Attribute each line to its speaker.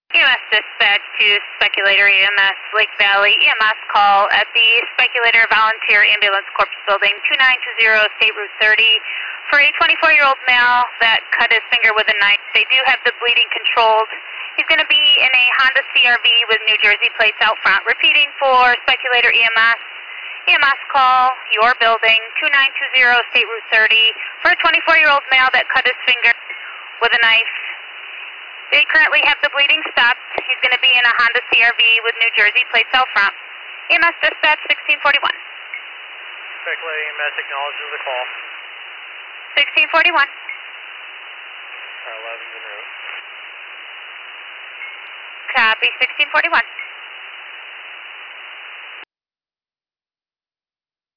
Speaker 1: EMS dispatch to Speculator EMS Lake Valley. EMS call at the Speculator Volunteer Ambulance Corps building 2920 State Route 30 for a 24-year-old male that cut his finger with a knife. They do have the bleeding controlled. He's going to be in a Honda CRV with New Jersey plates out front. Repeating for Speculator EMS. EMS call your building 2920 State Route 30 for a 24-year-old male that cut his finger with a knife. They currently have the bleeding stopped. He's going to be in a Honda CRV with New Jersey plates out front. EMS dispatch 1641.
Speaker 2: Speculator EMS acknowledges the call.
Speaker 1: 1641.
Speaker 2: 11's en route.
Speaker 1: Copy 1641.